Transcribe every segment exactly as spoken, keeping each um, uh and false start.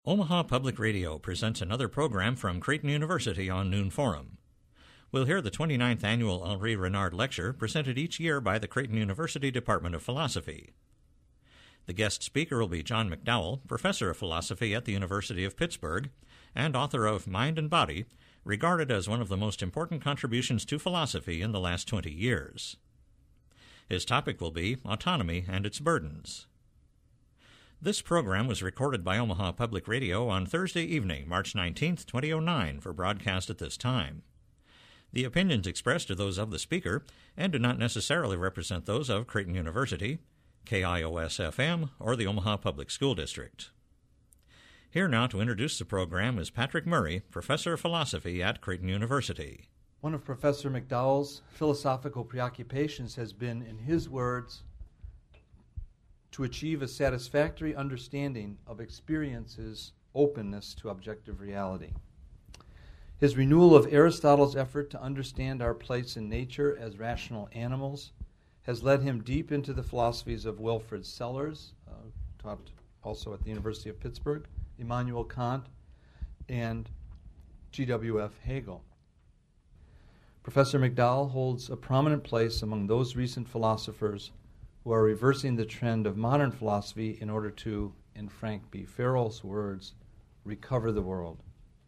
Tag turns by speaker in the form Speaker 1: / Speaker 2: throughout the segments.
Speaker 1: Omaha Public Radio presents another program from Creighton University on Noon Forum. We'll hear the twenty-ninth Annual Henri Renard Lecture presented each year by the Creighton University Department of Philosophy. The guest speaker will be John McDowell, professor of philosophy at the University of Pittsburgh and author of Mind and Body, regarded as one of the most important contributions to philosophy in the last twenty years. His topic will be autonomy and its burdens. This program was recorded by Omaha Public Radio on Thursday evening, March nineteenth, two thousand nine, for broadcast at this time. The opinions expressed are those of the speaker and do not necessarily represent those of Creighton University, K I O S F M, or the Omaha Public School District. Here now to introduce the program is Patrick Murray, professor of philosophy at Creighton University.
Speaker 2: One of Professor McDowell's philosophical preoccupations has been, in his words, to achieve a satisfactory understanding of experience's openness to objective reality. His renewal of Aristotle's effort to understand our place in nature as rational animals has led him deep into the philosophies of Wilfrid Sellars, uh, taught also at the University of Pittsburgh, Immanuel Kant, and G W F Hegel. Professor McDowell holds a prominent place among those recent philosophers who are reversing the trend of modern philosophy in order to, in Frank B. Farrell's words, recover the world.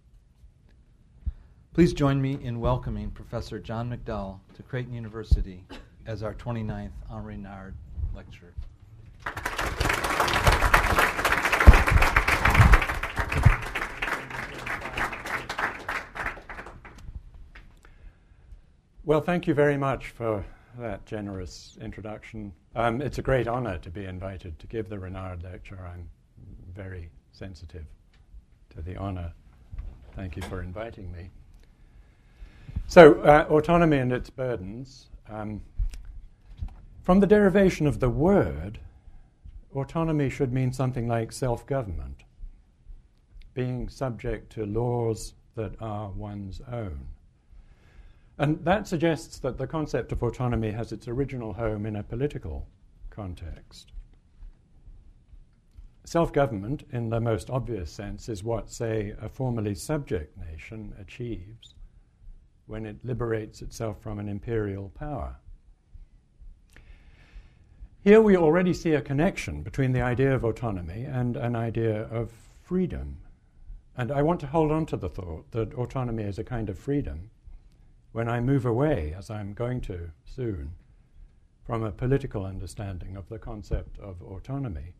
Speaker 2: Please join me in welcoming Professor John McDowell to Creighton University as our twenty-ninth Henri Renard Lecture.
Speaker 3: Well, thank you very much for that generous introduction. Um, it's a great honor to be invited to give the Renard Lecture. I'm very sensitive to the honor. Thank you for inviting me. So, uh, autonomy and its burdens. Um, from the derivation of the word, autonomy should mean something like self-government, being subject to laws that are one's own. And that suggests that the concept of autonomy has its original home in a political context. Self-government, in the most obvious sense, is what, say, a formerly subject nation achieves when it liberates itself from an imperial power. Here we already see a connection between the idea of autonomy and an idea of freedom. And I want to hold on to the thought that autonomy is a kind of freedom when I move away, as I'm going to soon, from a political understanding of the concept of autonomy.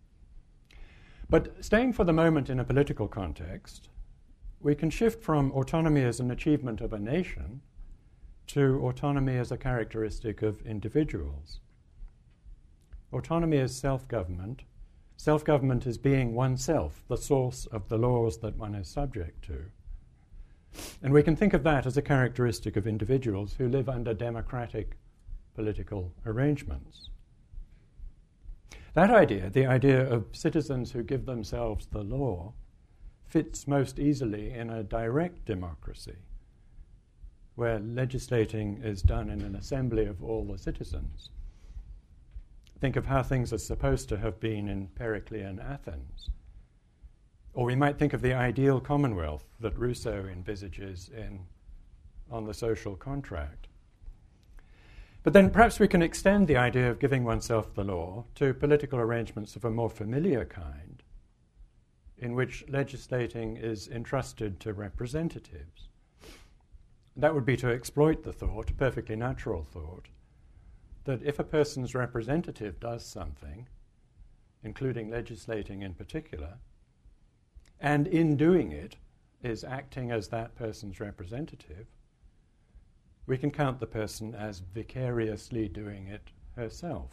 Speaker 3: But staying for the moment in a political context, we can shift from autonomy as an achievement of a nation to autonomy as a characteristic of individuals. Autonomy is self-government. Self-government is being oneself, the source of the laws that one is subject to. And we can think of that as a characteristic of individuals who live under democratic political arrangements. That idea, the idea of citizens who give themselves the law, fits most easily in a direct democracy, where legislating is done in an assembly of all the citizens. Think of how things are supposed to have been in Periclean Athens. Or we might think of the ideal commonwealth that Rousseau envisages in On the Social Contract. But then perhaps we can extend the idea of giving oneself the law to political arrangements of a more familiar kind, in which legislating is entrusted to representatives. That would be to exploit the thought, a perfectly natural thought, that if a person's representative does something, including legislating in particular, and in doing it is acting as that person's representative, we can count the person as vicariously doing it herself.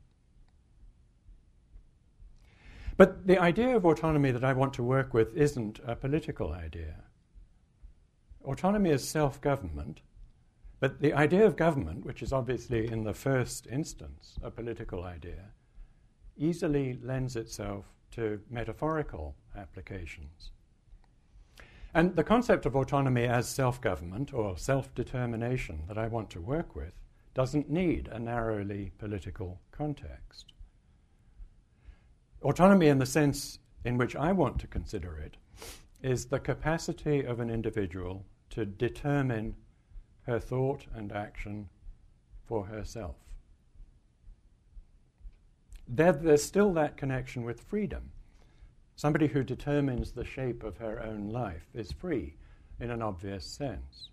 Speaker 3: But the idea of autonomy that I want to work with isn't a political idea. Autonomy is self-government, but the idea of government, which is obviously in the first instance a political idea, easily lends itself to metaphorical applications. And the concept of autonomy as self-government or self-determination that I want to work with doesn't need a narrowly political context. Autonomy, in the sense in which I want to consider it is the capacity of an individual to determine her thought and action for herself. There, there's still that connection with freedom. Somebody who determines the shape of her own life is free in an obvious sense.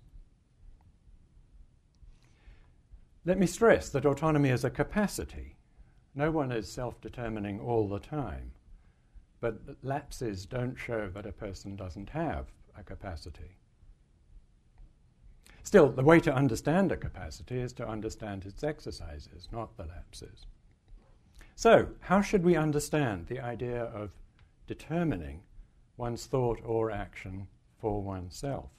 Speaker 3: Let me stress that autonomy is a capacity. No one is self-determining all the time, but lapses don't show that a person doesn't have a capacity. Still, the way to understand a capacity is to understand its exercises, not the lapses. So, how should we understand the idea of determining one's thought or action for oneself?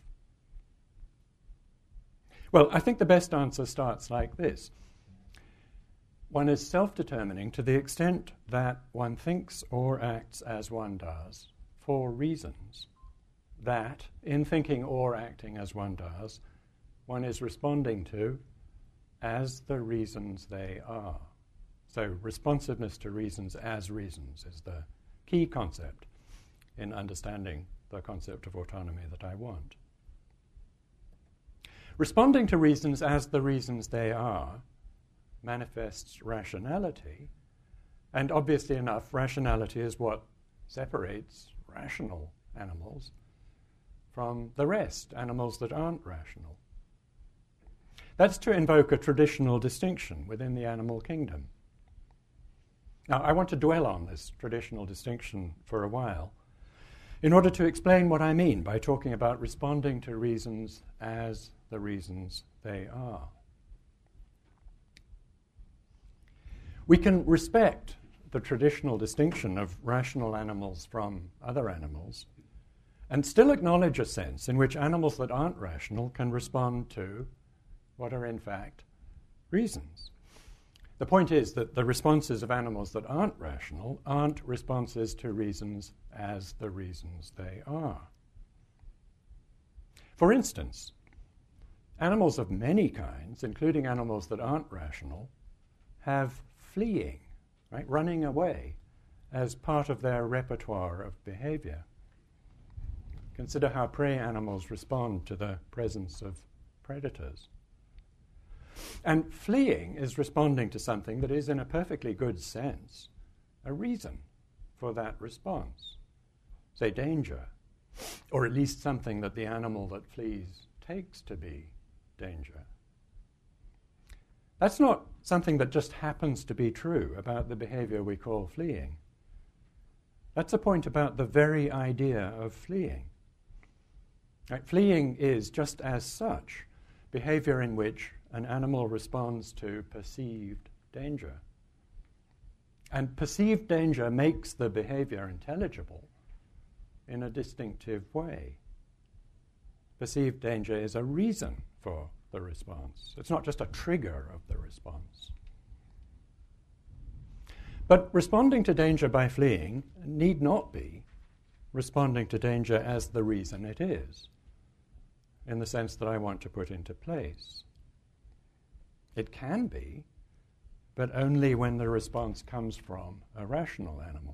Speaker 3: Well, I think the best answer starts like this. One is self-determining to the extent that one thinks or acts as one does for reasons that, in thinking or acting as one does, one is responding to as the reasons they are. So responsiveness to reasons as reasons is the key concept in understanding the concept of autonomy that I want. Responding to reasons as the reasons they are manifests rationality, and obviously enough, rationality is what separates rational animals from the rest, animals that aren't rational. That's to invoke a traditional distinction within the animal kingdom. Now, I want to dwell on this traditional distinction for a while in order to explain what I mean by talking about responding to reasons as the reasons they are. We can respect the traditional distinction of rational animals from other animals and still acknowledge a sense in which animals that aren't rational can respond to what are in fact reasons. The point is that the responses of animals that aren't rational aren't responses to reasons as the reasons they are. For instance, animals of many kinds, including animals that aren't rational, have fleeing, right, running away, as part of their repertoire of behavior. Consider how prey animals respond to the presence of predators. And fleeing is responding to something that is, in a perfectly good sense, a reason for that response. Say, danger, or at least something that the animal that flees takes to be danger. That's not something that just happens to be true about the behavior we call fleeing. That's a point about the very idea of fleeing. Right? Fleeing is, just as such, behavior in which an animal responds to perceived danger. And perceived danger makes the behavior intelligible in a distinctive way. Perceived danger is a reason for the response. It's not just a trigger of the response. But responding to danger by fleeing need not be responding to danger as the reason it is, in the sense that I want to put into place. It can be, but only when the response comes from a rational animal.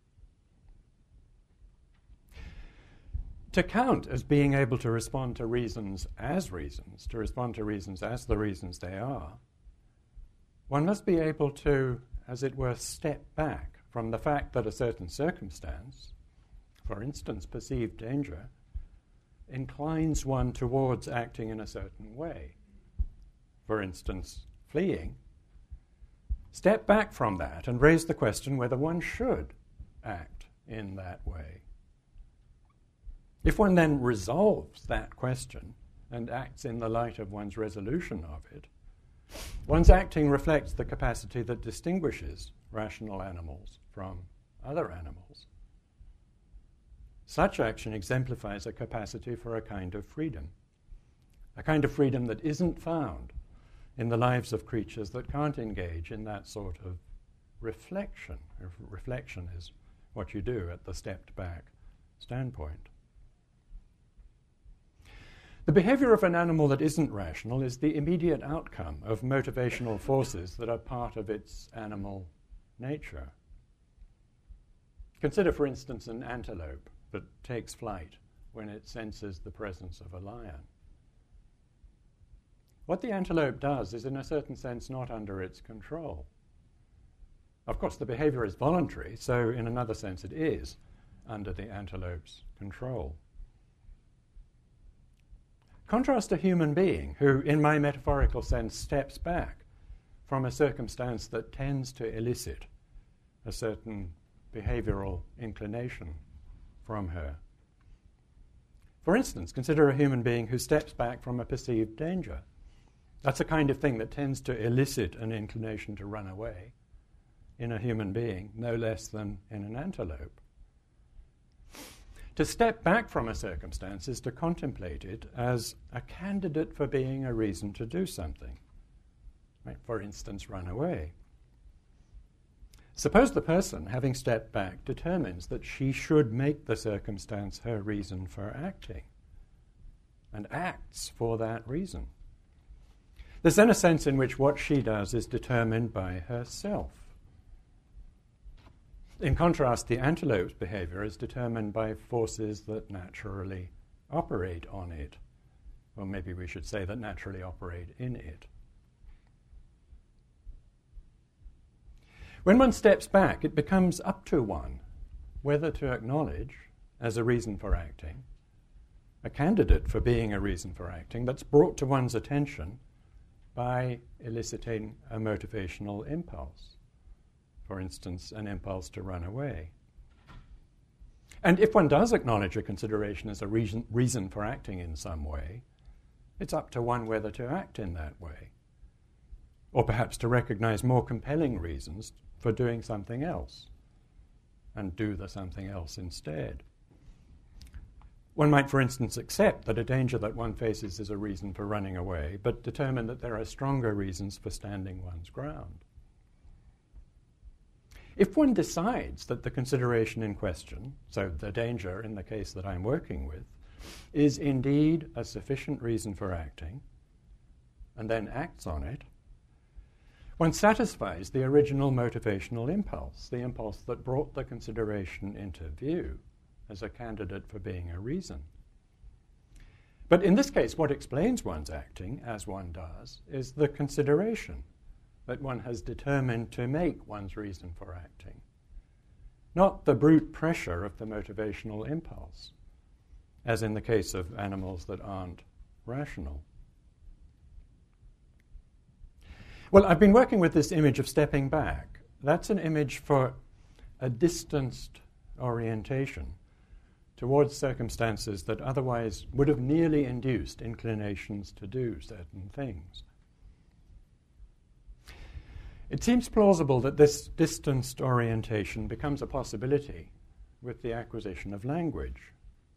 Speaker 3: To count as being able to respond to reasons as reasons, to respond to reasons as the reasons they are, one must be able to, as it were, step back from the fact that a certain circumstance, for instance, perceived danger, inclines one towards acting in a certain way. For instance, fleeing. Step back from that and raise the question whether one should act in that way. If one then resolves that question and acts in the light of one's resolution of it, one's acting reflects the capacity that distinguishes rational animals from other animals. Such action exemplifies a capacity for a kind of freedom, a kind of freedom that isn't found in the lives of creatures that can't engage in that sort of reflection. Reflection is what you do at the stepped back standpoint. The behavior of an animal that isn't rational is the immediate outcome of motivational forces that are part of its animal nature. Consider, for instance, an antelope that takes flight when it senses the presence of a lion. What the antelope does is, in a certain sense, not under its control. Of course, the behavior is voluntary, so in another sense it is under the antelope's control. Contrast a human being who, in my metaphorical sense, steps back from a circumstance that tends to elicit a certain behavioral inclination from her. For instance, consider a human being who steps back from a perceived danger. That's a kind of thing that tends to elicit an inclination to run away in a human being, no less than in an antelope. To step back from a circumstance is to contemplate it as a candidate for being a reason to do something. Right? For instance, run away. Suppose the person, having stepped back, determines that she should make the circumstance her reason for acting, and acts for that reason. There's then a sense in which what she does is determined by herself. In contrast, the antelope's behavior is determined by forces that naturally operate on it. Or maybe we should say that naturally operate in it. When one steps back, it becomes up to one whether to acknowledge as a reason for acting, a candidate for being a reason for acting that's brought to one's attention by eliciting a motivational impulse. For instance, an impulse to run away. And if one does acknowledge a consideration as a reason, reason for acting in some way, it's up to one whether to act in that way, or perhaps to recognize more compelling reasons for doing something else, and do the something else instead. One might, for instance, accept that a danger that one faces is a reason for running away, but determine that there are stronger reasons for standing one's ground. If one decides that the consideration in question, so the danger in the case that I'm working with, is indeed a sufficient reason for acting, and then acts on it, one satisfies the original motivational impulse, the impulse that brought the consideration into view as a candidate for being a reason. But in this case, what explains one's acting, as one does, is the consideration that one has determined to make one's reason for acting, not the brute pressure of the motivational impulse, as in the case of animals that aren't rational. Well, I've been working with this image of stepping back. That's an image for a distanced orientation towards circumstances that otherwise would have nearly induced inclinations to do certain things. It seems plausible that this distanced orientation becomes a possibility with the acquisition of language.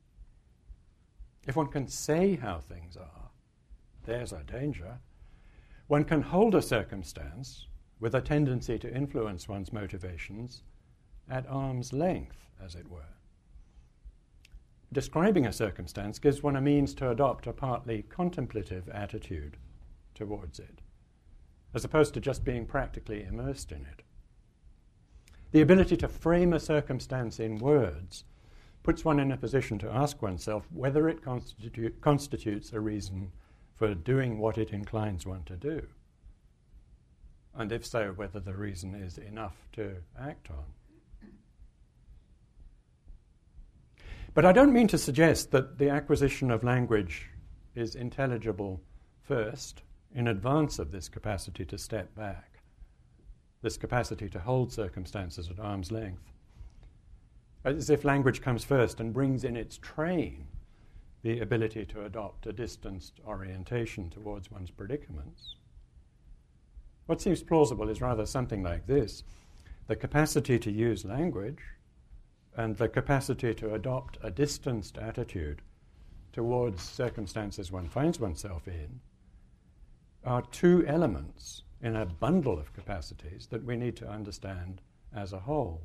Speaker 3: If one can say how things are, there's a danger. One can hold a circumstance with a tendency to influence one's motivations at arm's length, as it were. Describing a circumstance gives one a means to adopt a partly contemplative attitude towards it, as opposed to just being practically immersed in it. The ability to frame a circumstance in words puts one in a position to ask oneself whether it constitu- constitutes a reason for doing what it inclines one to do, and if so, whether the reason is enough to act on. But I don't mean to suggest that the acquisition of language is intelligible first, in advance of this capacity to step back, this capacity to hold circumstances at arm's length, as if language comes first and brings in its train the ability to adopt a distanced orientation towards one's predicaments. What seems plausible is rather something like this: the capacity to use language and the capacity to adopt a distanced attitude towards circumstances one finds oneself in are two elements in a bundle of capacities that we need to understand as a whole.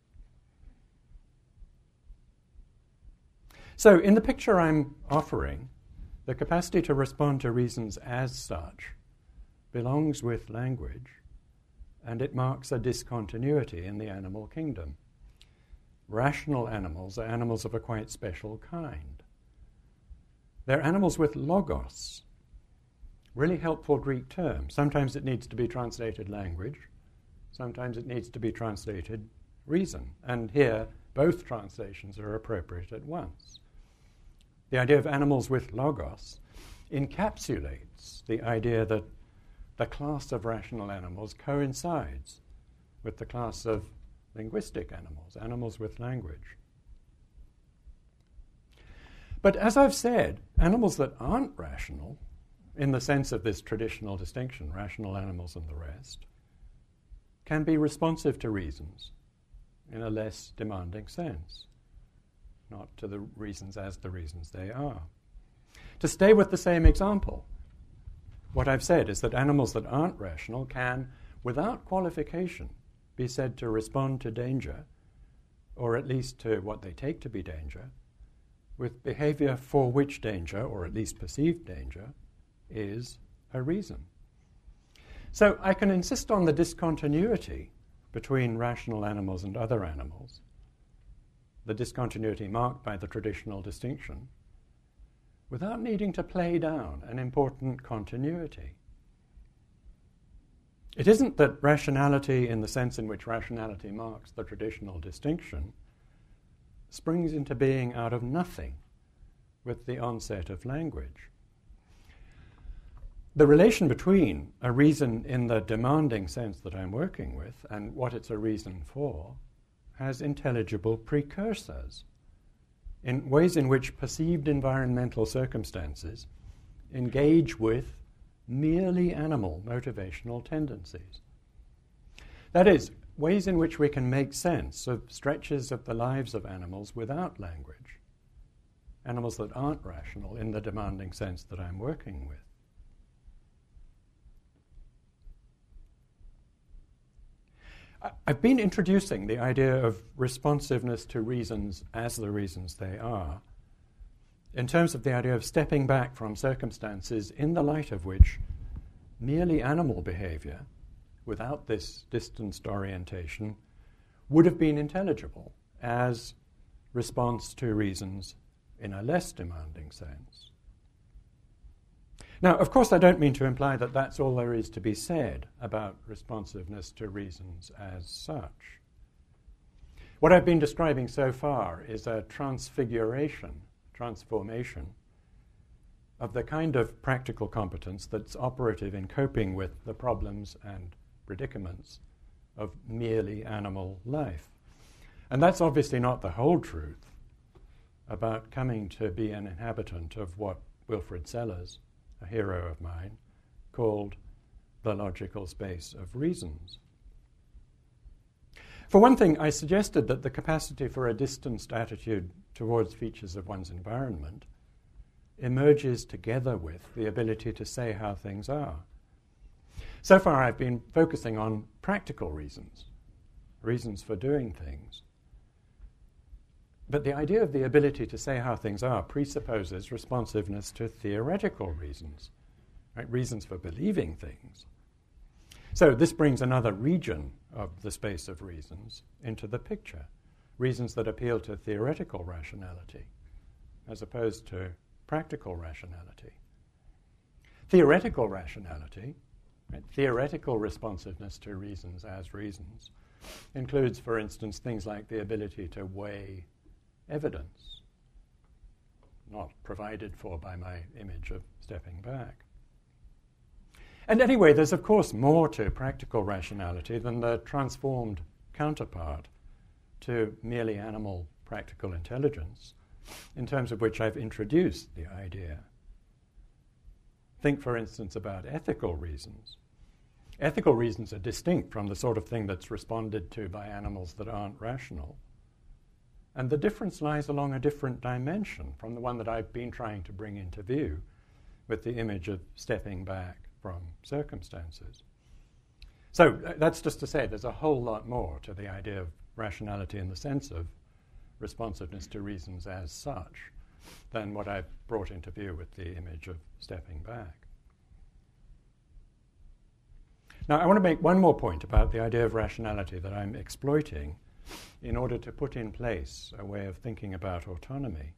Speaker 3: So, in the picture I'm offering, the capacity to respond to reasons as such belongs with language, and it marks a discontinuity in the animal kingdom. rational animals are animals of a quite special kind. They're animals with logos, really helpful Greek term. Sometimes it needs to be translated language, sometimes it needs to be translated reason, and here both translations are appropriate at once. The idea of animals with logos encapsulates the idea that the class of rational animals coincides with the class of linguistic animals, animals with language. But as I've said, animals that aren't rational, in the sense of this traditional distinction, rational animals and the rest, can be responsive to reasons in a less demanding sense, not to the reasons as the reasons they are. To stay with the same example, what I've said is that animals that aren't rational can, without qualification, be said to respond to danger, or at least to what they take to be danger, with behavior for which danger, or at least perceived danger, is a reason. So I can insist on the discontinuity between rational animals and other animals, the discontinuity marked by the traditional distinction, without needing to play down an important continuity. It isn't that rationality, in the sense in which rationality marks the traditional distinction, springs into being out of nothing with the onset of language. The relation between a reason in the demanding sense that I'm working with and what it's a reason for has intelligible precursors in ways in which perceived environmental circumstances engage with merely animal motivational tendencies. That is, ways in which we can make sense of stretches of the lives of animals without language, animals that aren't rational in the demanding sense that I'm working with. I've been introducing the idea of responsiveness to reasons as the reasons they are, in terms of the idea of stepping back from circumstances in the light of which merely animal behavior, without this distanced orientation, would have been intelligible as response to reasons in a less demanding sense. Now, of course, I don't mean to imply that that's all there is to be said about responsiveness to reasons as such. What I've been describing so far is a transfiguration, transformation, of the kind of practical competence that's operative in coping with the problems and predicaments of merely animal life. And that's obviously not the whole truth about coming to be an inhabitant of what Wilfrid Sellars, a hero of mine, called the logical space of reasons. For one thing, I suggested that the capacity for a distanced attitude towards features of one's environment emerges together with the ability to say how things are. So far, I've been focusing on practical reasons, reasons for doing things. But the idea of the ability to say how things are presupposes responsiveness to theoretical reasons, right? Reasons for believing things. So this brings another region of the space of reasons into the picture, reasons that appeal to theoretical rationality as opposed to practical rationality. Theoretical rationality, right? Theoretical responsiveness to reasons as reasons, includes, for instance, things like the ability to weigh evidence, not provided for by my image of stepping back. And anyway, there's of course more to practical rationality than the transformed counterpart to merely animal practical intelligence, in terms of which I've introduced the idea. Think, for instance, about ethical reasons. Ethical reasons are distinct from the sort of thing that's responded to by animals that aren't rational. And the difference lies along a different dimension from the one that I've been trying to bring into view with the image of stepping back from circumstances. So uh, that's just to say there's a whole lot more to the idea of rationality in the sense of responsiveness to reasons as such than what I've brought into view with the image of stepping back. Now, I want to make one more point about the idea of rationality that I'm exploiting in order to put in place a way of thinking about autonomy.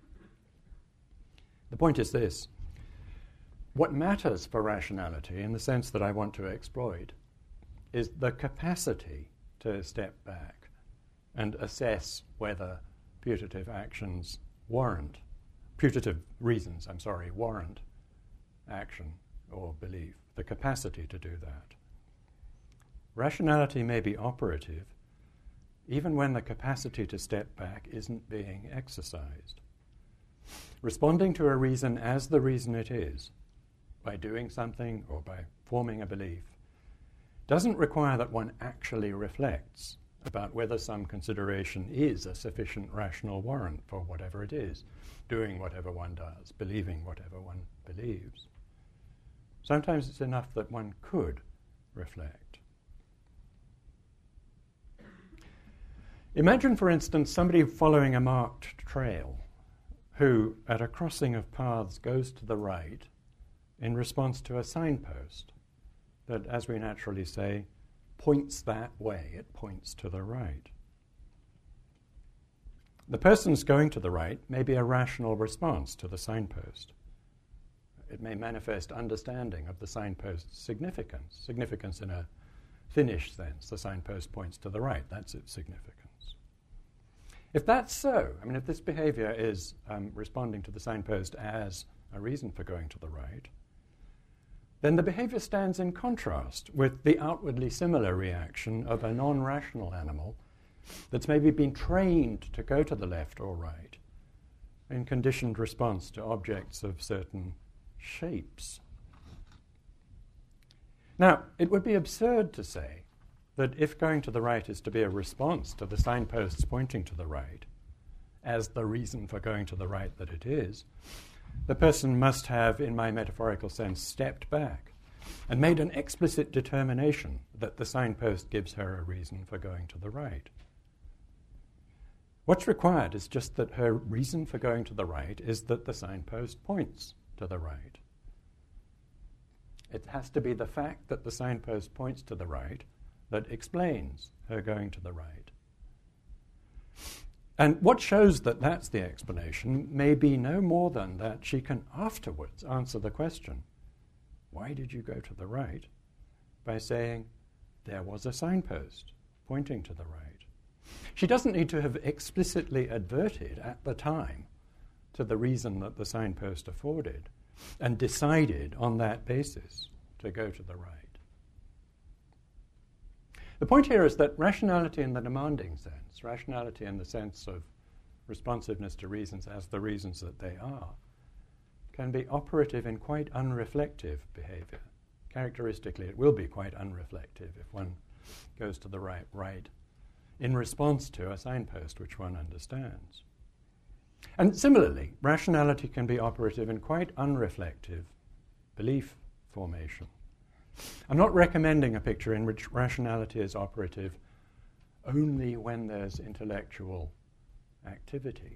Speaker 3: The point is this: what matters for rationality, in the sense that I want to exploit, is the capacity to step back and assess whether putative actions warrant, putative reasons, I'm sorry, warrant action or belief, the capacity to do that. Rationality may be operative even when the capacity to step back isn't being exercised. Responding to a reason as the reason it is, by doing something or by forming a belief, doesn't require that one actually reflects about whether some consideration is a sufficient rational warrant for whatever it is, doing whatever one does, believing whatever one believes. Sometimes it's enough that one could reflect. Imagine, for instance, somebody following a marked trail who, at a crossing of paths, goes to the right in response to a signpost that, as we naturally say, points that way. It points to the right. The person's going to the right may be a rational response to the signpost. It may manifest understanding of the signpost's significance, significance in a finished sense. The signpost points to the right. That's its significance. If that's so, I mean, if this behavior is um, responding to the signpost as a reason for going to the right, then the behavior stands in contrast with the outwardly similar reaction of a non-rational animal that's maybe been trained to go to the left or right in conditioned response to objects of certain shapes. Now, it would be absurd to say that if going to the right is to be a response to the signposts pointing to the right, as the reason for going to the right that it is, the person must have, in my metaphorical sense, stepped back and made an explicit determination that the signpost gives her a reason for going to the right. What's required is just that her reason for going to the right is that the signpost points to the right. It has to be the fact that the signpost points to the right that explains her going to the right. And what shows that that's the explanation may be no more than that she can afterwards answer the question, why did you go to the right? By saying, there was a signpost pointing to the right. She doesn't need to have explicitly adverted at the time to the reason that the signpost afforded and decided on that basis to go to the right. The point here is that rationality in the demanding sense, rationality in the sense of responsiveness to reasons as the reasons that they are, can be operative in quite unreflective behavior. Characteristically, it will be quite unreflective if one goes to the right, right, in response to a signpost which one understands. And similarly, rationality can be operative in quite unreflective belief formation. I'm not recommending a picture in which rationality is operative only when there's intellectual activity.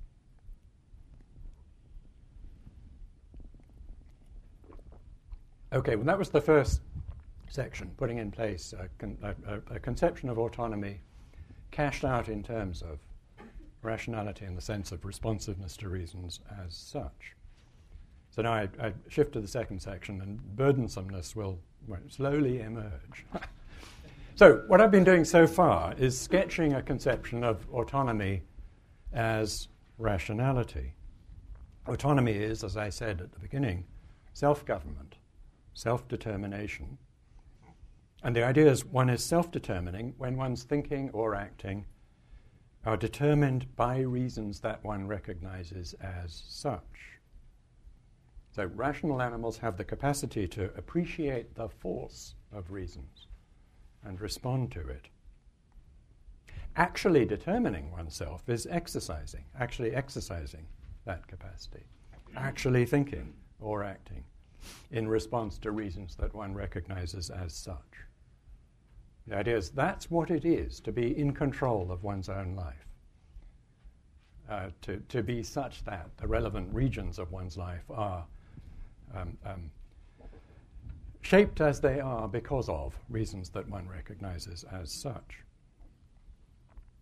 Speaker 3: Okay, well, that was the first section, putting in place a, con- a, a conception of autonomy cashed out in terms of rationality in the sense of responsiveness to reasons as such. So now I, I shift to the second section, and burdensomeness will well, slowly emerge. So what I've been doing so far is sketching a conception of autonomy as rationality. Autonomy is, as I said at the beginning, self-government, self-determination. And the idea is one is self-determining when one's thinking or acting are determined by reasons that one recognizes as such. So rational animals have the capacity to appreciate the force of reasons and respond to it. Actually determining oneself is exercising, actually exercising that capacity, actually thinking or acting in response to reasons that one recognizes as such. The idea is that's what it is to be in control of one's own life, uh, to, to be such that the relevant regions of one's life are um, um, shaped as they are because of reasons that one recognizes as such.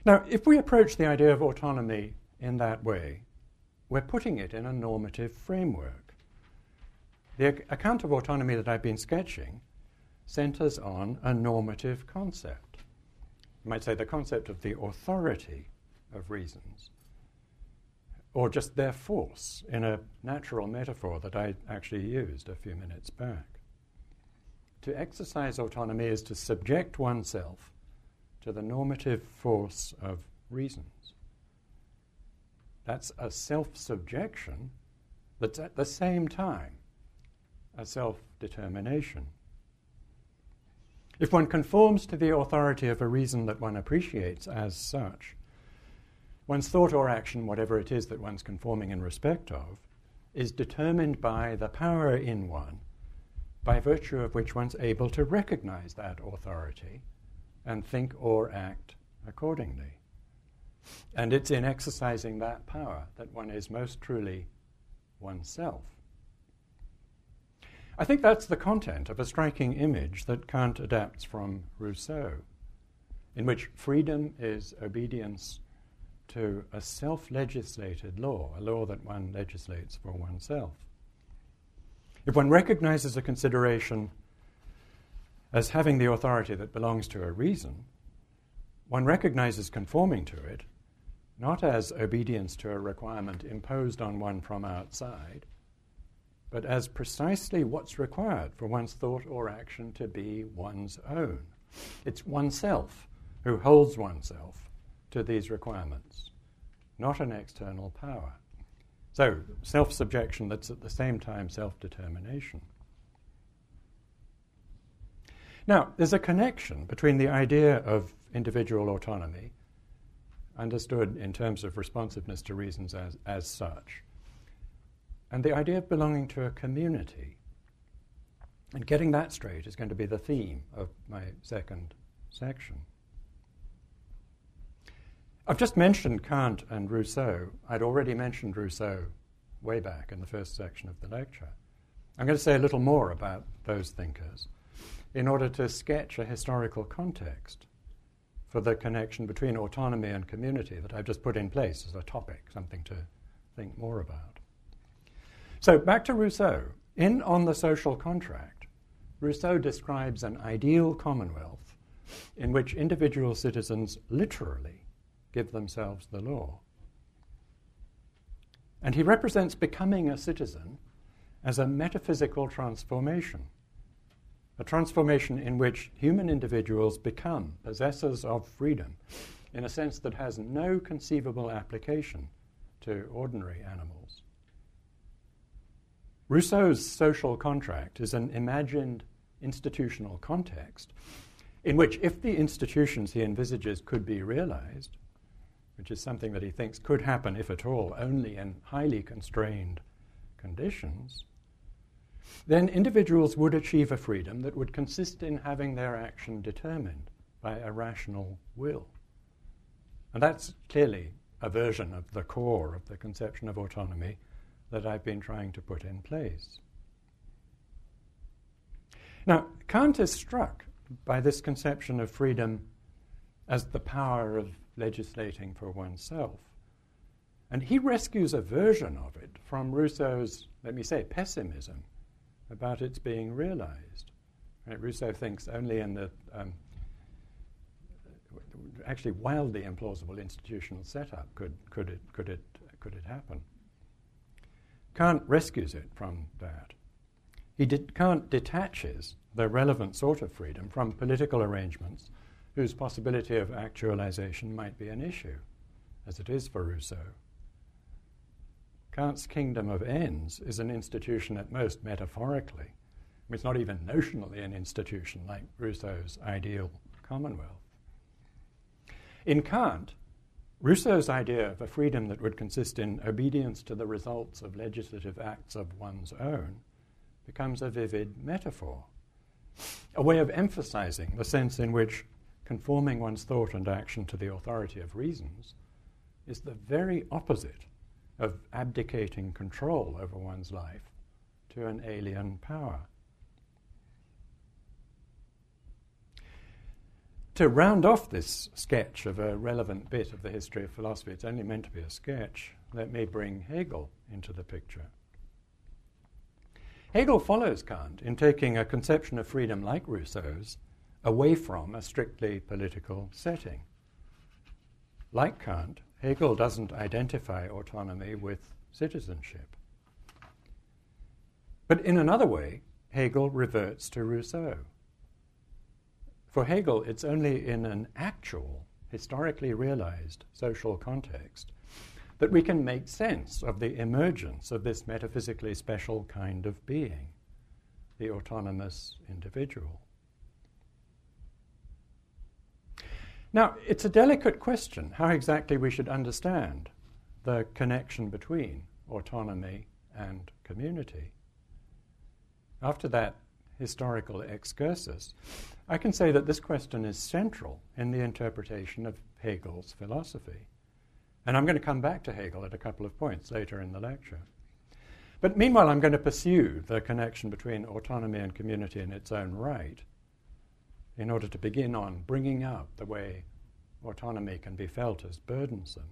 Speaker 3: Now, if we approach the idea of autonomy in that way, we're putting it in a normative framework. The ac- account of autonomy that I've been sketching centers on a normative concept. You might say the concept of the authority of reasons, or just their force in a natural metaphor that I actually used a few minutes back. To exercise autonomy is to subject oneself to the normative force of reasons. That's a self-subjection that's at the same time a self-determination. If one conforms to the authority of a reason that one appreciates as such, one's thought or action, whatever it is that one's conforming in respect of, is determined by the power in one, by virtue of which one's able to recognize that authority and think or act accordingly. And it's in exercising that power that one is most truly oneself. I think that's the content of a striking image that Kant adapts from Rousseau, in which freedom is obedience to a self-legislated law, a law that one legislates for oneself. If one recognizes a consideration as having the authority that belongs to a reason, one recognizes conforming to it not as obedience to a requirement imposed on one from outside, but as precisely what's required for one's thought or action to be one's own. It's oneself who holds oneself to these requirements, not an external power. So, self-subjection that's at the same time self-determination. Now, there's a connection between the idea of individual autonomy, understood in terms of responsiveness to reasons as, as such, and the idea of belonging to a community. And getting that straight is going to be the theme of my second section. I've just mentioned Kant and Rousseau. I'd already mentioned Rousseau way back in the first section of the lecture. I'm going to say a little more about those thinkers in order to sketch a historical context for the connection between autonomy and community that I've just put in place as a topic, something to think more about. So back to Rousseau. In On the Social Contract, Rousseau describes an ideal commonwealth in which individual citizens literally give themselves the law. And he represents becoming a citizen as a metaphysical transformation, a transformation in which human individuals become possessors of freedom in a sense that has no conceivable application to ordinary animals. Rousseau's social contract is an imagined institutional context in which, if the institutions he envisages could be realized, which is something that he thinks could happen, if at all, only in highly constrained conditions, then individuals would achieve a freedom that would consist in having their action determined by a rational will. And that's clearly a version of the core of the conception of autonomy that I've been trying to put in place. Now, Kant is struck by this conception of freedom as the power of legislating for oneself. And he rescues a version of it from Rousseau's, let me say, pessimism about its being realized. Right? Rousseau thinks only in the um, actually wildly implausible institutional setup could, could, it, could, it, could it happen. Kant rescues it from that. He did, Kant detaches the relevant sort of freedom from political arrangements whose possibility of actualization might be an issue, as it is for Rousseau. Kant's kingdom of ends is an institution at most metaphorically. I mean, it's not even notionally an institution like Rousseau's ideal commonwealth. In Kant, Rousseau's idea of a freedom that would consist in obedience to the results of legislative acts of one's own becomes a vivid metaphor, a way of emphasizing the sense in which conforming one's thought and action to the authority of reasons is the very opposite of abdicating control over one's life to an alien power. To round off this sketch of a relevant bit of the history of philosophy, it's only meant to be a sketch, let me bring Hegel into the picture. Hegel follows Kant in taking a conception of freedom like Rousseau's away from a strictly political setting. Like Kant, Hegel doesn't identify autonomy with citizenship. But in another way, Hegel reverts to Rousseau. For Hegel, it's only in an actual, historically realized social context that we can make sense of the emergence of this metaphysically special kind of being, the autonomous individual. Now, it's a delicate question how exactly we should understand the connection between autonomy and community. After that historical excursus, I can say that this question is central in the interpretation of Hegel's philosophy. And I'm going to come back to Hegel at a couple of points later in the lecture. But meanwhile, I'm going to pursue the connection between autonomy and community in its own right in order to begin on bringing out the way autonomy can be felt as burdensome.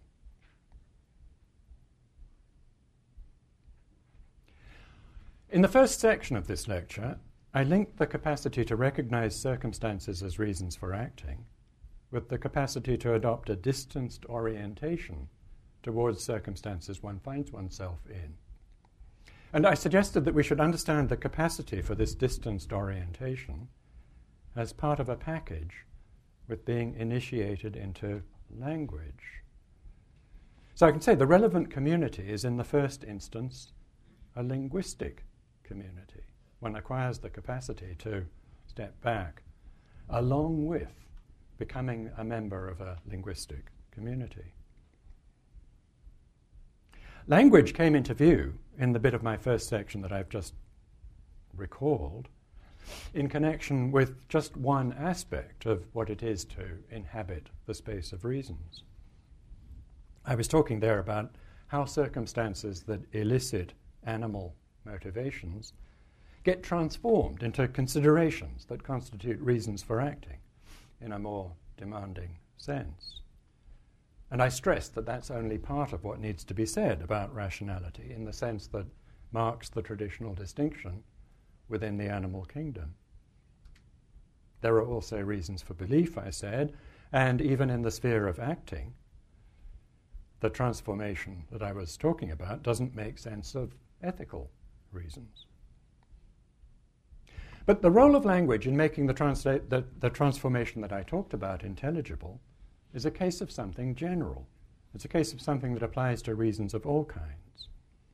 Speaker 3: In the first section of this lecture, I linked the capacity to recognize circumstances as reasons for acting with the capacity to adopt a distanced orientation towards circumstances one finds oneself in. And I suggested that we should understand the capacity for this distanced orientation as part of a package with being initiated into language. So I can say the relevant community is, in the first instance, a linguistic community. One acquires the capacity to step back along with becoming a member of a linguistic community. Language came into view in the bit of my first section that I've just recalled in connection with just one aspect of what it is to inhabit the space of reasons. I was talking there about how circumstances that elicit animal motivations get transformed into considerations that constitute reasons for acting in a more demanding sense. And I stressed that that's only part of what needs to be said about rationality, in the sense that marks the traditional distinction within the animal kingdom. There are also reasons for belief, I said, and even in the sphere of acting, the transformation that I was talking about doesn't make sense of ethical reasons. But the role of language in making the, transla- the, the transformation that I talked about intelligible is a case of something general. It's a case of something that applies to reasons of all kinds.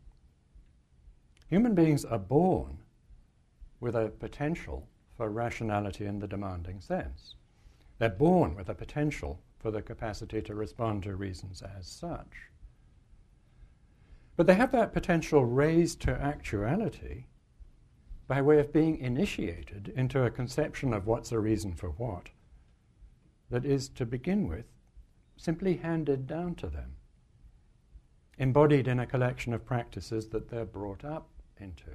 Speaker 3: Human beings are born with a potential for rationality in the demanding sense. They're born with a potential for the capacity to respond to reasons as such. But they have that potential raised to actuality by way of being initiated into a conception of what's a reason for what that is, to begin with, simply handed down to them, embodied in a collection of practices that they're brought up into.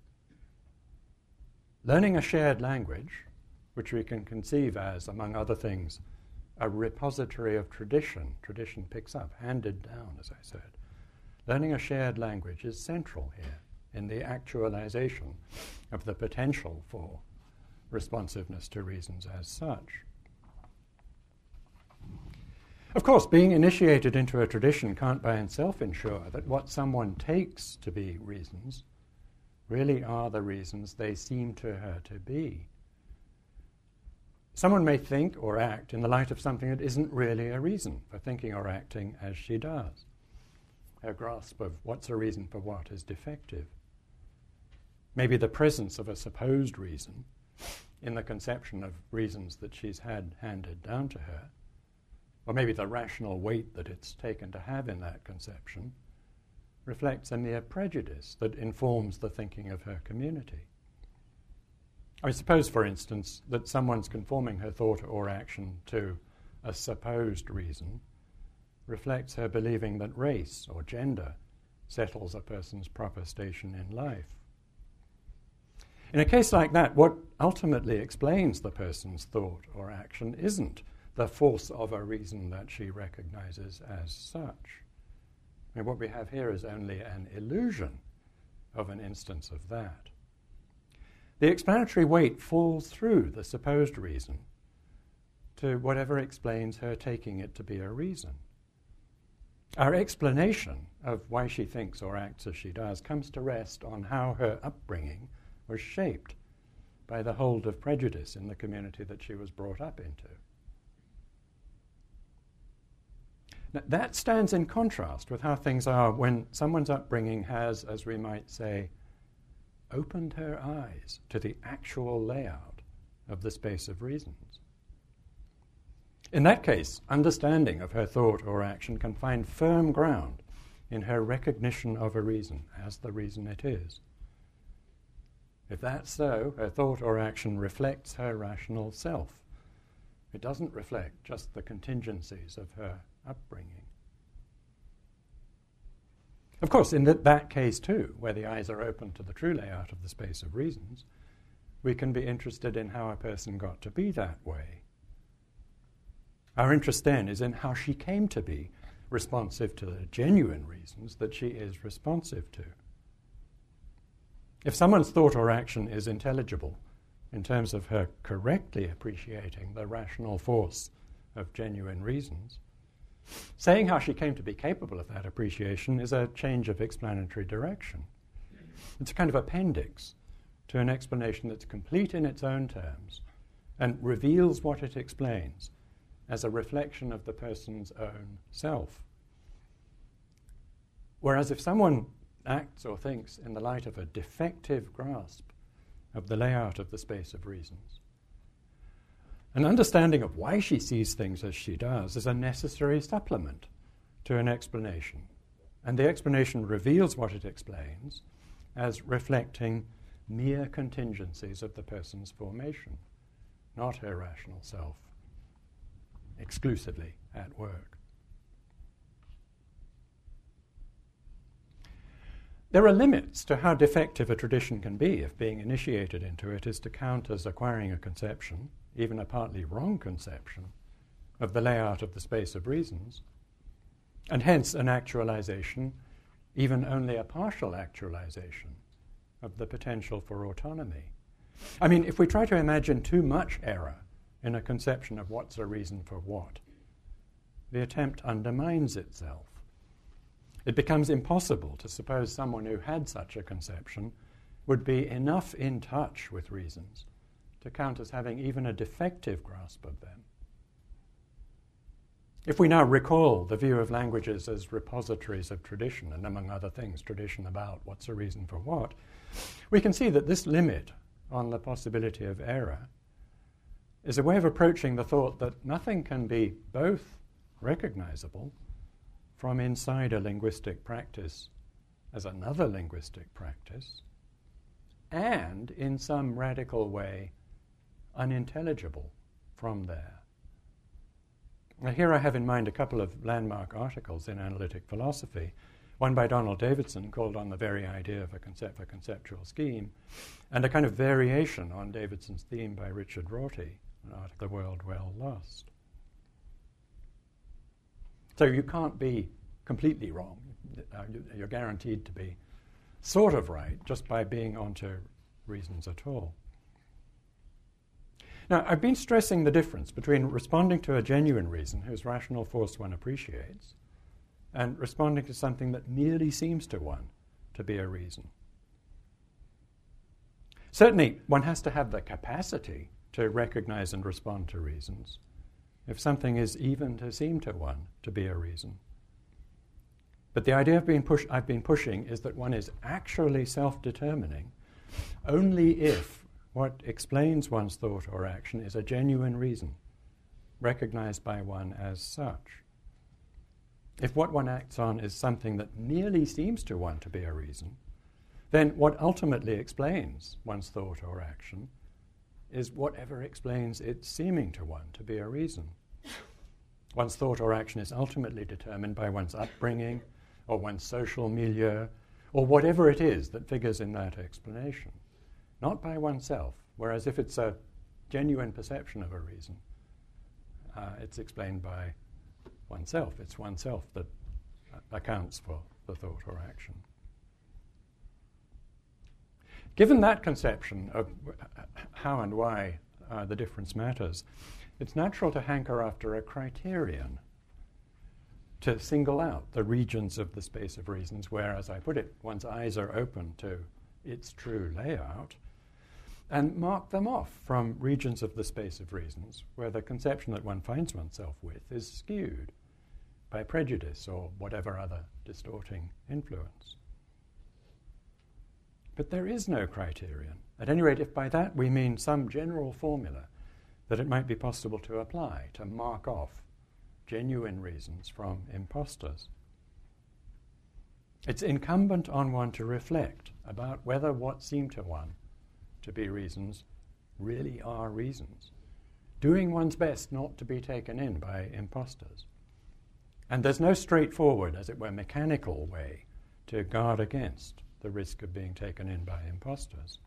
Speaker 3: Learning a shared language, which we can conceive as, among other things, a repository of tradition, tradition picks up, handed down, as I said. Learning a shared language is central here in the actualization of the potential for responsiveness to reasons as such. Of course, being initiated into a tradition can't by itself ensure that what someone takes to be reasons really are the reasons they seem to her to be. Someone may think or act in the light of something that isn't really a reason for thinking or acting as she does. Her grasp of what's a reason for what is defective. Maybe the presence of a supposed reason in the conception of reasons that she's had handed down to her, or maybe the rational weight that it's taken to have in that conception, reflects a mere prejudice that informs the thinking of her community. I suppose, for instance, that someone's conforming her thought or action to a supposed reason reflects her believing that race or gender settles a person's proper station in life. In a case like that, what ultimately explains the person's thought or action isn't the force of a reason that she recognizes as such. I mean, what we have here is only an illusion of an instance of that. The explanatory weight falls through the supposed reason to whatever explains her taking it to be a reason. Our explanation of why she thinks or acts as she does comes to rest on how her upbringing was shaped by the hold of prejudice in the community that she was brought up into. Now, that stands in contrast with how things are when someone's upbringing has, as we might say, opened her eyes to the actual layout of the space of reasons. In that case, understanding of her thought or action can find firm ground in her recognition of a reason as the reason it is. If that's so, her thought or action reflects her rational self. It doesn't reflect just the contingencies of her upbringing. Of course, in th- that case too, where the eyes are open to the true layout of the space of reasons, we can be interested in how a person got to be that way. Our interest then is in how she came to be responsive to the genuine reasons that she is responsive to. If someone's thought or action is intelligible in terms of her correctly appreciating the rational force of genuine reasons, saying how she came to be capable of that appreciation is a change of explanatory direction. It's a kind of appendix to an explanation that's complete in its own terms and reveals what it explains as a reflection of the person's own self. Whereas if someone acts or thinks in the light of a defective grasp of the layout of the space of reasons, an understanding of why she sees things as she does is a necessary supplement to an explanation. And the explanation reveals what it explains as reflecting mere contingencies of the person's formation, not her rational self, exclusively at work. There are limits to how defective a tradition can be if being initiated into it is to count as acquiring a conception, even a partly wrong conception, of the layout of the space of reasons, and hence an actualization, even only a partial actualization, of the potential for autonomy. I mean, if we try to imagine too much error in a conception of what's a reason for what, the attempt undermines itself. It becomes impossible to suppose someone who had such a conception would be enough in touch with reasons to count as having even a defective grasp of them. If we now recall the view of languages as repositories of tradition, and among other things, tradition about what's a reason for what, we can see that this limit on the possibility of error is a way of approaching the thought that nothing can be both recognizable from inside a linguistic practice as another linguistic practice, and in some radical way unintelligible from there. Now, here I have in mind a couple of landmark articles in analytic philosophy, one by Donald Davidson called On the Very Idea of a Concept, a Conceptual Scheme, and a kind of variation on Davidson's theme by Richard Rorty, an article, The World Well Lost. So you can't be completely wrong. Uh, you're guaranteed to be sort of right just by being onto reasons at all. Now, I've been stressing the difference between responding to a genuine reason whose rational force one appreciates and responding to something that merely seems to one to be a reason. Certainly, one has to have the capacity to recognize and respond to reasons if something is even to seem to one to be a reason. But the idea of being push- I've been pushing is that one is actually self-determining only if what explains one's thought or action is a genuine reason, recognized by one as such. If what one acts on is something that merely seems to one to be a reason, then what ultimately explains one's thought or action is whatever explains its seeming to one to be a reason. One's thought or action is ultimately determined by one's upbringing or one's social milieu or whatever it is that figures in that explanation. not by oneself. Whereas if it's a genuine perception of a reason, uh, it's explained by oneself. It's oneself that accounts for the thought or action. Given that conception of how and why uh, the difference matters, it's natural to hanker after a criterion to single out the regions of the space of reasons where, as I put it, one's eyes are open to its true layout, and mark them off from regions of the space of reasons where the conception that one finds oneself with is skewed by prejudice or whatever other distorting influence. But there is no criterion. At any rate, if by that we mean some general formula that it might be possible to apply to mark off genuine reasons from impostors. It's incumbent on one to reflect about whether what seem to one to be reasons really are reasons, doing one's best not to be taken in by impostors. And there's no straightforward, as it were, mechanical way to guard against the risk of being taken in by impostors.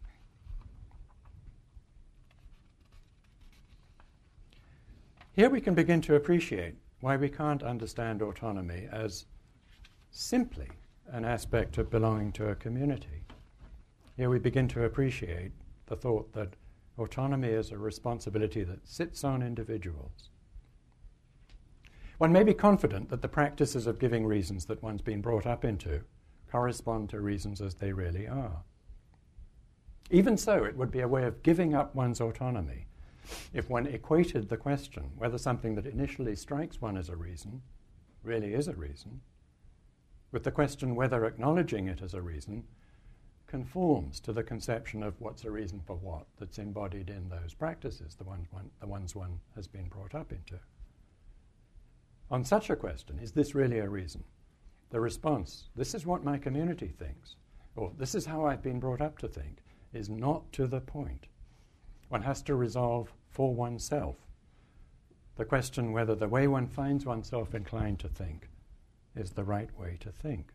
Speaker 3: Here we can begin to appreciate why we can't understand autonomy as simply an aspect of belonging to a community. Here we begin to appreciate the thought that autonomy is a responsibility that sits on individuals. One may be confident that the practices of giving reasons that one's been brought up into correspond to reasons as they really are. Even so, it would be a way of giving up one's autonomy if one equated the question whether something that initially strikes one as a reason really is a reason with the question whether acknowledging it as a reason conforms to the conception of what's a reason for what that's embodied in those practices, the ones one, the ones one has been brought up into. On such a question, is this really a reason? The response, this is what my community thinks, or this is how I've been brought up to think, is not to the point. One has to resolve for oneself the question whether the way one finds oneself inclined to think is the right way to think.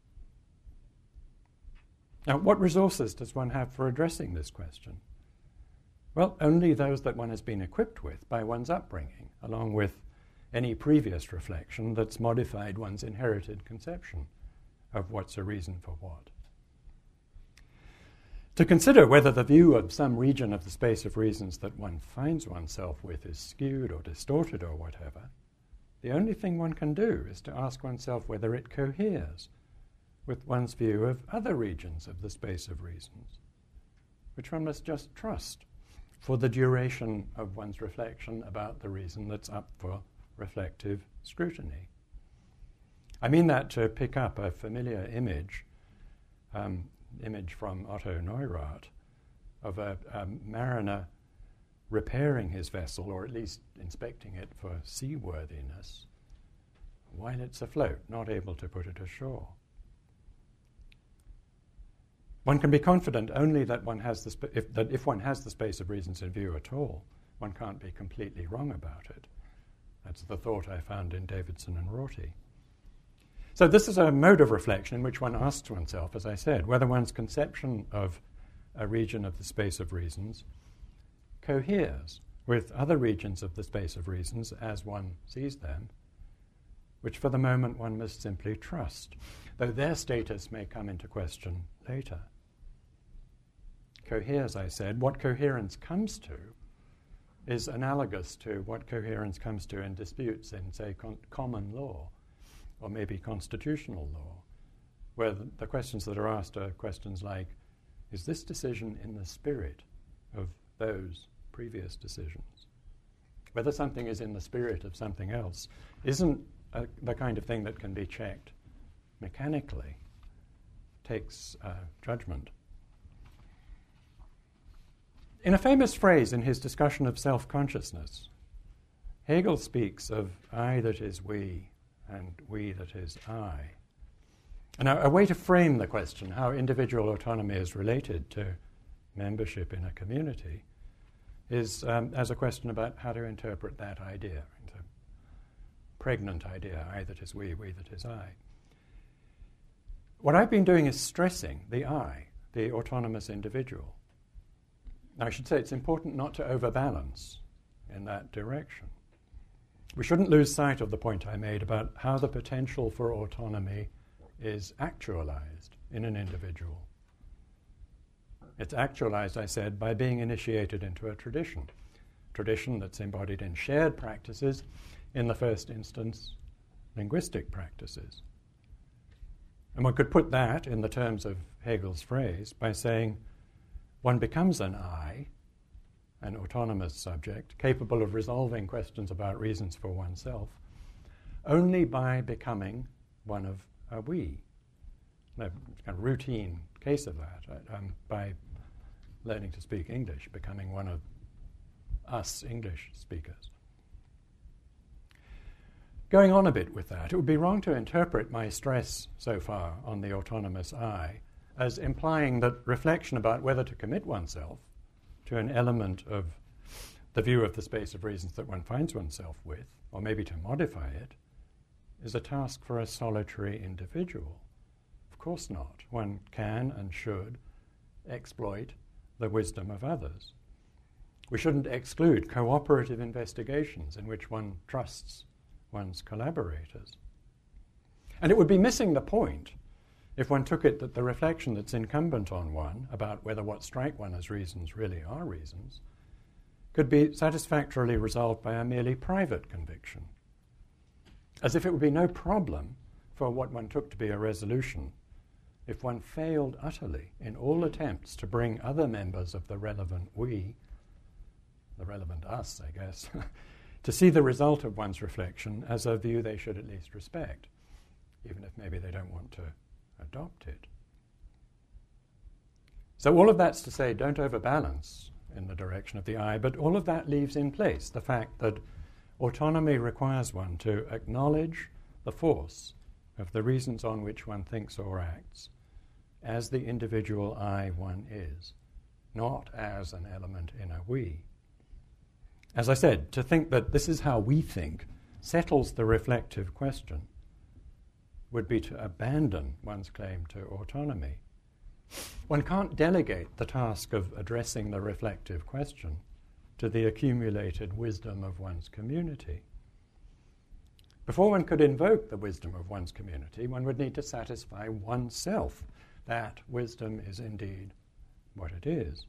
Speaker 3: Now, what resources does one have for addressing this question? Well, only those that one has been equipped with by one's upbringing, along with any previous reflection that's modified one's inherited conception of what's a reason for what. To consider whether the view of some region of the space of reasons that one finds oneself with is skewed or distorted or whatever, the only thing one can do is to ask oneself whether it coheres with one's view of other regions of the space of reasons, which one must just trust for the duration of one's reflection about the reason that's up for reflective scrutiny. I mean that to pick up a familiar image, um, image from Otto Neurath, of a, a mariner repairing his vessel, or at least inspecting it for seaworthiness, while it's afloat, not able to put it ashore. One can be confident only that one has the sp- if, that if one has the space of reasons in view at all, one can't be completely wrong about it. That's the thought I found in Davidson and Rorty. So this is a mode of reflection in which one asks oneself, as I said, whether one's conception of a region of the space of reasons coheres with other regions of the space of reasons as one sees them, which for the moment one must simply trust, though their status may come into question later. Coheres, I said. What coherence comes to is analogous to what coherence comes to in disputes in, say, con- common law, or maybe constitutional law, where the, the questions that are asked are questions like, is this decision in the spirit of those previous decisions? Whether something is in the spirit of something else isn't uh, the kind of thing that can be checked mechanically. It takes uh, judgment. In a famous phrase in his discussion of self-consciousness, Hegel speaks of I that is we and we that is I. And a, a way to frame the question, how individual autonomy is related to membership in a community, is um, as a question about how to interpret that idea, the pregnant idea, I that is we, we that is I. What I've been doing is stressing the I, the autonomous individual. I should say it's important not to overbalance in that direction. We shouldn't lose sight of the point I made about how the potential for autonomy is actualized in an individual. It's actualized, I said, by being initiated into a tradition, tradition that's embodied in shared practices, in the first instance, linguistic practices. And one could put that in the terms of Hegel's phrase by saying one becomes an I, an autonomous subject, capable of resolving questions about reasons for oneself, only by becoming one of a we. A kind of routine case of that, um, by learning to speak English, becoming one of us English speakers. Going on a bit with that, it would be wrong to interpret my stress so far on the autonomous I as implying that reflection about whether to commit oneself to an element of the view of the space of reasons that one finds oneself with, or maybe to modify it, is a task for a solitary individual. Of course not. One can and should exploit the wisdom of others. We shouldn't exclude cooperative investigations in which one trusts one's collaborators. And it would be missing the point if one took it that the reflection that's incumbent on one about whether what strike one as reasons really are reasons could be satisfactorily resolved by a merely private conviction, as if it would be no problem for what one took to be a resolution if one failed utterly in all attempts to bring other members of the relevant we, the relevant us, I guess, to see the result of one's reflection as a view they should at least respect, even if maybe they don't want to adopt it. So all of that's to say, don't overbalance in the direction of the I, but all of that leaves in place the fact that autonomy requires one to acknowledge the force of the reasons on which one thinks or acts as the individual I one is, not as an element in a we. As I said, to think that this is how we think settles the reflective question would be to abandon one's claim to autonomy. One can't delegate the task of addressing the reflective question to the accumulated wisdom of one's community. Before one could invoke the wisdom of one's community, one would need to satisfy oneself that wisdom is indeed what it is.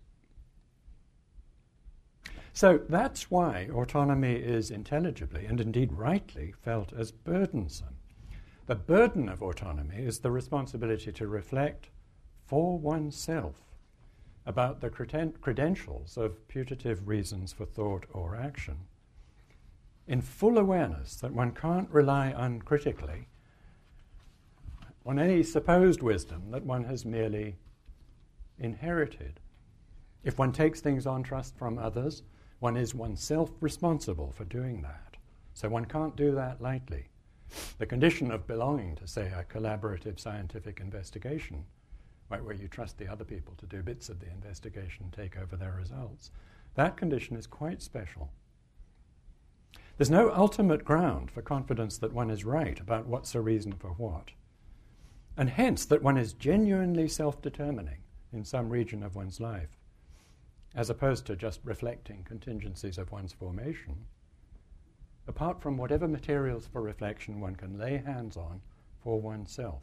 Speaker 3: So that's why autonomy is intelligibly, and indeed rightly, felt as burdensome. The burden of autonomy is the responsibility to reflect for oneself about the creden- credentials of putative reasons for thought or action, in full awareness that one can't rely uncritically on any supposed wisdom that one has merely inherited. If one takes things on trust from others, one is oneself responsible for doing that. So one can't do that lightly. The condition of belonging to, say, a collaborative scientific investigation, right, where you trust the other people to do bits of the investigation and take over their results, that condition is quite special. There's no ultimate ground for confidence that one is right about what's a reason for what, and hence that one is genuinely self-determining in some region of one's life, as opposed to just reflecting contingencies of one's formation, apart from whatever materials for reflection one can lay hands on for oneself.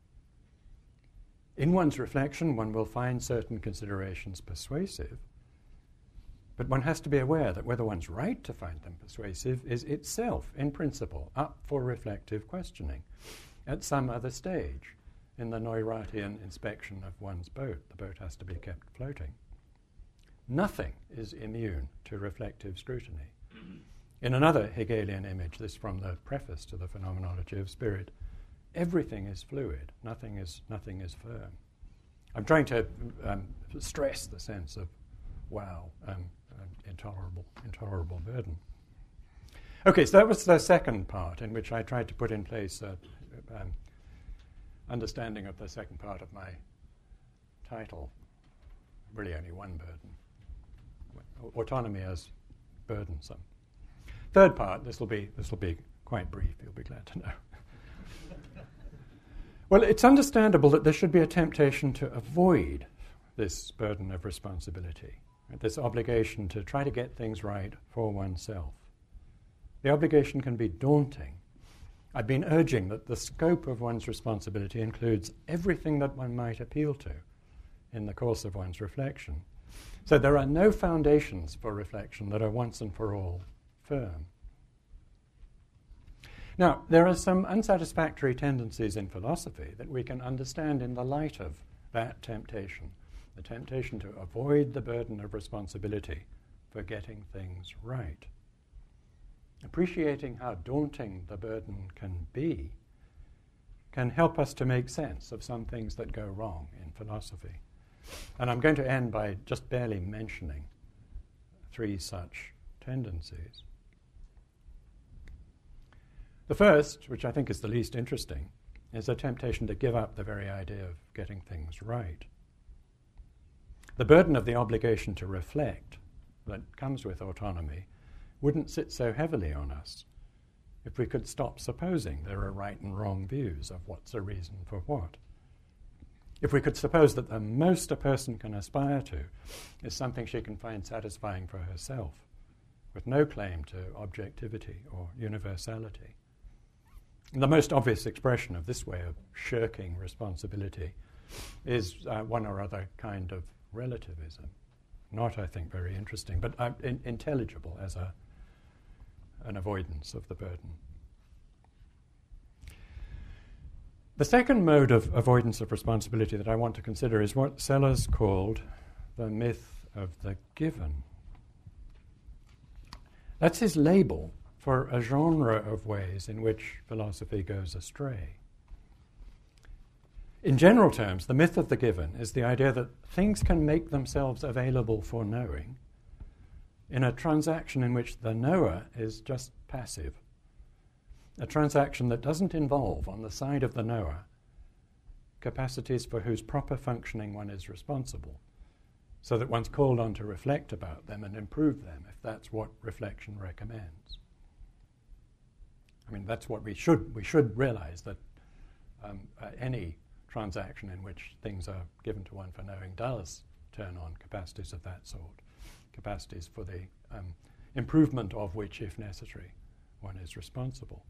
Speaker 3: In one's reflection, one will find certain considerations persuasive, but one has to be aware that whether one's right to find them persuasive is itself, in principle, up for reflective questioning at some other stage in the Neuratian inspection of one's boat. The boat has to be kept floating. Nothing is immune to reflective scrutiny. In another Hegelian image, this from the preface to the Phenomenology of Spirit, everything is fluid, nothing is, nothing is firm. I'm trying to um, stress the sense of, wow, um, um, intolerable, intolerable burden. Okay, so that was the second part in which I tried to put in place a um, understanding of the second part of my title. Really only one burden. Autonomy as burdensome. Third part, this will be this will be quite brief, you'll be glad to know. Well, it's understandable that there should be a temptation to avoid this burden of responsibility. this obligation to try to get things right for oneself. The obligation can be daunting. I've been urging that the scope of one's responsibility includes everything that one might appeal to in the course of one's reflection. So there are no foundations for reflection that are once and for all firm. Now, there are some unsatisfactory tendencies in philosophy that we can understand in the light of that temptation, the temptation to avoid the burden of responsibility for getting things right. Appreciating how daunting the burden can be can help us to make sense of some things that go wrong in philosophy. And I'm going to end by just barely mentioning three such tendencies. The first, which I think is the least interesting, is a temptation to give up the very idea of getting things right. The burden of the obligation to reflect that comes with autonomy wouldn't sit so heavily on us if we could stop supposing there are right and wrong views of what's a reason for what. If we could suppose that the most a person can aspire to is something she can find satisfying for herself, with no claim to objectivity or universality. The most obvious expression of this way of shirking responsibility is uh, one or other kind of relativism. Not, I think, very interesting, but uh, in- intelligible as a, an avoidance of the burden. The second mode of avoidance of responsibility that I want to consider is what Sellars called the myth of the given. That's his label for a genre of ways in which philosophy goes astray. In general terms, the myth of the given is the idea that things can make themselves available for knowing in a transaction in which the knower is just passive, a transaction that doesn't involve, on the side of the knower, capacities for whose proper functioning one is responsible, so that one's called on to reflect about them and improve them if that's what reflection recommends. I mean, that's what we should we should realize, that um, uh, any transaction in which things are given to one for knowing does turn on capacities of that sort, capacities for the um, improvement of which, if necessary, one is responsible.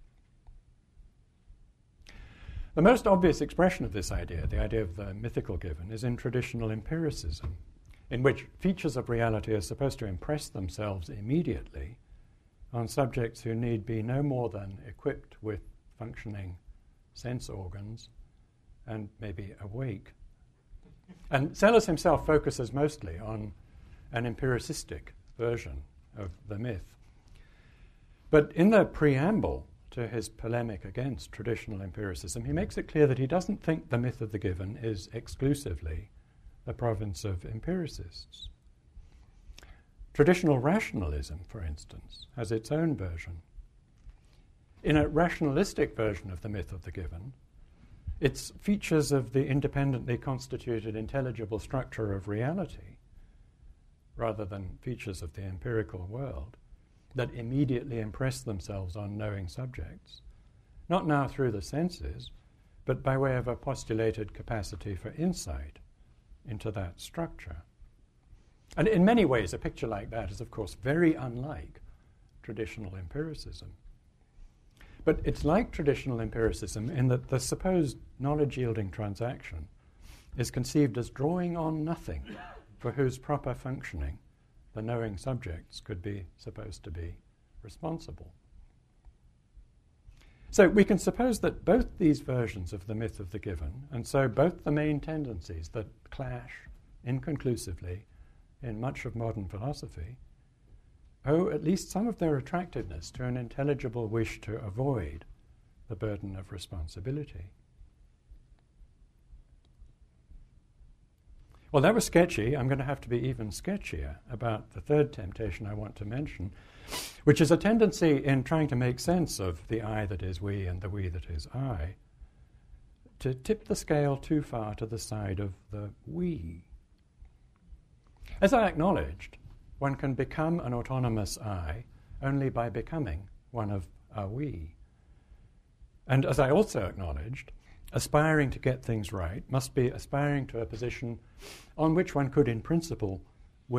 Speaker 3: The most obvious expression of this idea, the idea of the mythical given, is in traditional empiricism, in which features of reality are supposed to impress themselves immediately on subjects who need be no more than equipped with functioning sense organs and maybe awake. And Sellars himself focuses mostly on an empiricistic version of the myth. But in the preamble to his polemic against traditional empiricism, he makes it clear that he doesn't think the myth of the given is exclusively the province of empiricists. Traditional rationalism, for instance, has its own version. In a rationalistic version of the myth of the given, it's features of the independently constituted intelligible structure of reality, rather than features of the empirical world, that immediately impress themselves on knowing subjects, not now through the senses, but by way of a postulated capacity for insight into that structure. And in many ways, a picture like that is, of course, very unlike traditional empiricism. But it's like traditional empiricism in that the supposed knowledge-yielding transaction is conceived as drawing on nothing for whose proper functioning the knowing subjects could be supposed to be responsible. So we can suppose that both these versions of the myth of the given, and so both the main tendencies that clash inconclusively in much of modern philosophy, owe at least some of their attractiveness to an intelligible wish to avoid the burden of responsibility. Well, that was sketchy. I'm going to have to be even sketchier about the third temptation I want to mention, which is a tendency in trying to make sense of the I that is we and the we that is I, to tip the scale too far to the side of the we. As I acknowledged, one can become an autonomous I only by becoming one of a we. And as I also acknowledged, aspiring to get things right must be aspiring to a position on which one could, in principle, win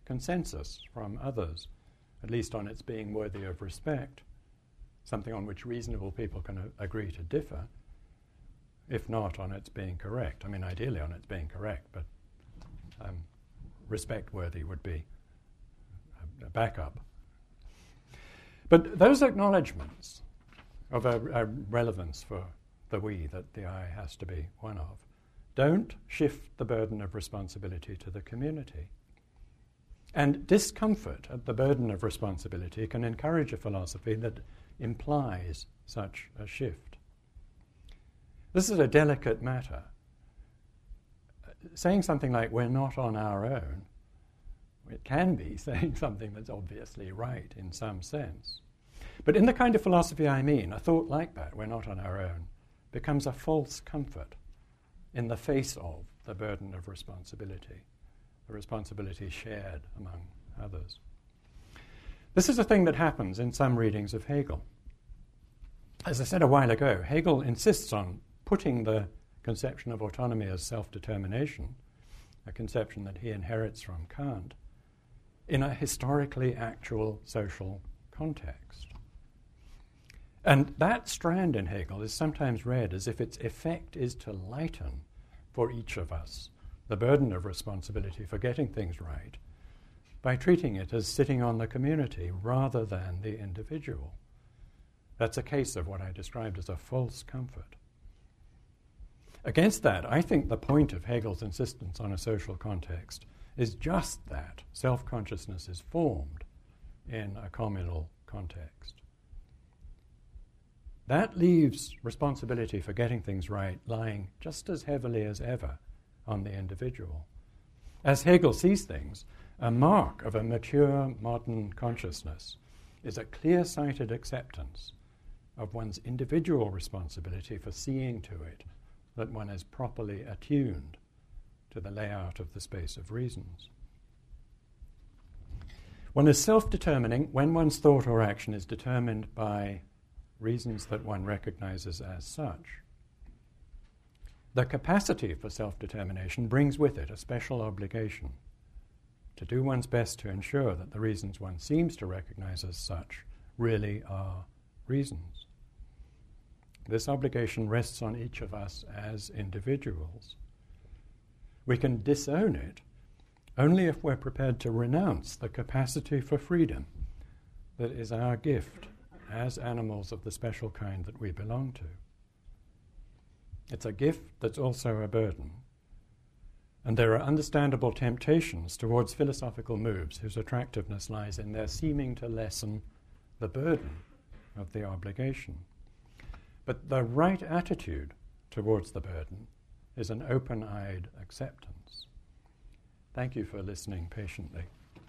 Speaker 3: consensus from others, at least on its being worthy of respect, something on which reasonable people can a- agree to differ, if not on its being correct. I mean, ideally on its being correct, but um, respect-worthy would be a, a backup. But those acknowledgements of a, a relevance for the we that the I has to be one of don't shift the burden of responsibility to the community. And discomfort at the burden of responsibility can encourage a philosophy that implies such a shift. This is a delicate matter. Saying something like, we're not on our own, it can be saying something that's obviously right in some sense. But in the kind of philosophy I mean, a thought like that, we're not on our own, becomes a false comfort in the face of the burden of responsibility, the responsibility shared among others. This is a thing that happens in some readings of Hegel. As I said a while ago, Hegel insists on putting the conception of autonomy as self-determination, a conception that he inherits from Kant, in a historically actual social context. And that strand in Hegel is sometimes read as if its effect is to lighten for each of us the burden of responsibility for getting things right by treating it as sitting on the community rather than the individual. That's a case of what I described as a false comfort. Against that, I think the point of Hegel's insistence on a social context is just that self-consciousness is formed in a communal context. That leaves responsibility for getting things right lying just as heavily as ever on the individual. As Hegel sees things, a mark of a mature modern consciousness is a clear-sighted acceptance of one's individual responsibility for seeing to it that one is properly attuned to the layout of the space of reasons. One is self-determining when one's thought or action is determined by reasons that one recognizes as such. The capacity for self-determination brings with it a special obligation to do one's best to ensure that the reasons one seems to recognize as such really are reasons. This obligation rests on each of us as individuals. We can disown it only if we're prepared to renounce the capacity for freedom that is our gift as animals of the special kind that we belong to. It's a gift that's also a burden. And there are understandable temptations towards philosophical moves whose attractiveness lies in their seeming to lessen the burden of the obligation. But the right attitude towards the burden is an open-eyed acceptance. Thank you for listening patiently.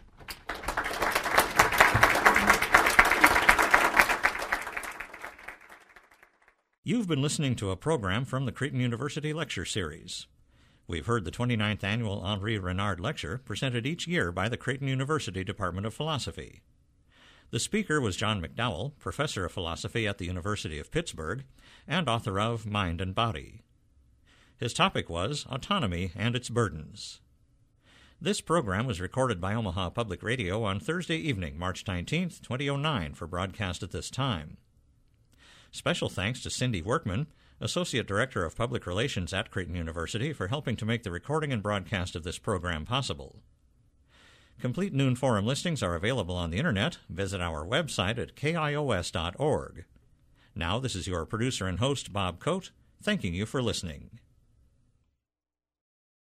Speaker 1: You've been listening to a program from the Creighton University Lecture Series. We've heard the twenty-ninth Annual Henri Renard Lecture presented each year by the Creighton University Department of Philosophy. The speaker was John McDowell, professor of philosophy at the University of Pittsburgh and author of Mind and Body. His topic was autonomy and its burdens. This program was recorded by Omaha Public Radio on Thursday evening, March nineteenth, twenty oh nine, for broadcast at this time. Special thanks to Cindy Workman, Associate Director of Public Relations at Creighton University, for helping to make the recording and broadcast of this program possible. Complete Noon Forum listings are available on the Internet. Visit our website at K I O S dot org. Now, this is your producer and host, Bob Coate, thanking you for listening.